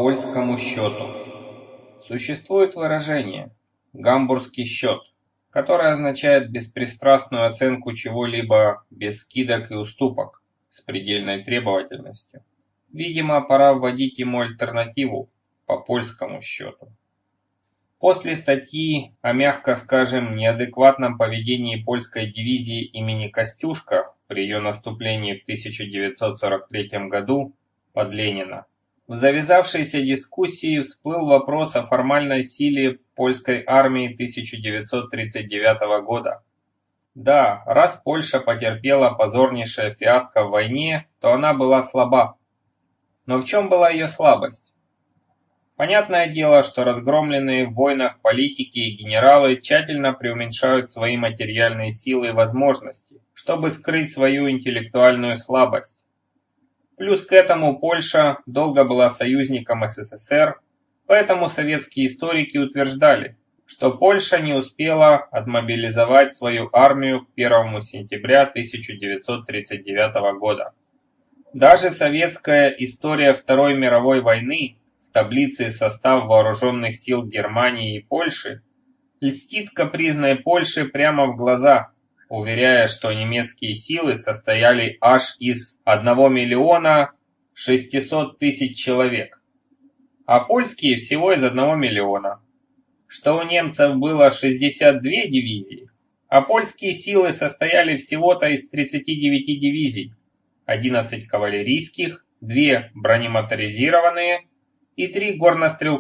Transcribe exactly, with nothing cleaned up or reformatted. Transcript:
польскому счету. Существует выражение «гамбургский счет», которое означает беспристрастную оценку чего-либо без скидок и уступок с предельной требовательностью. Видимо, пора вводить ему альтернативу по польскому счету. После статьи о, мягко скажем, неадекватном поведении польской дивизии имени Костюшка при ее наступлении в тысяча девятьсот сорок третьем году под Ленина, в завязавшейся дискуссии всплыл вопрос о формальной силе польской армии тысяча девятьсот тридцать девятого года. Да, раз Польша потерпела позорнейшее фиаско в войне, то она была слаба. Но в чем была ее слабость? Понятное дело, что разгромленные в войнах политики и генералы тщательно преуменьшают свои материальные силы и возможности, чтобы скрыть свою интеллектуальную слабость. Плюс к этому Польша долго была союзником СССР, поэтому советские историки утверждали, что Польша не успела отмобилизовать свою армию к первому сентября тысяча девятьсот тридцать девятого года. Даже советская история Второй мировой войны в таблице «Состав вооруженных сил Германии и Польши» льстит капризной Польше прямо в глаза, уверяя, что немецкие силы состояли аж из одного миллиона шестисот тысяч человек, а польские всего из одного миллиона, что у немцев было шестьдесят две дивизии, а польские силы состояли всего-то из тридцати девяти дивизий, одиннадцать кавалерийских, две бронемоторизированные и три горнострелковых.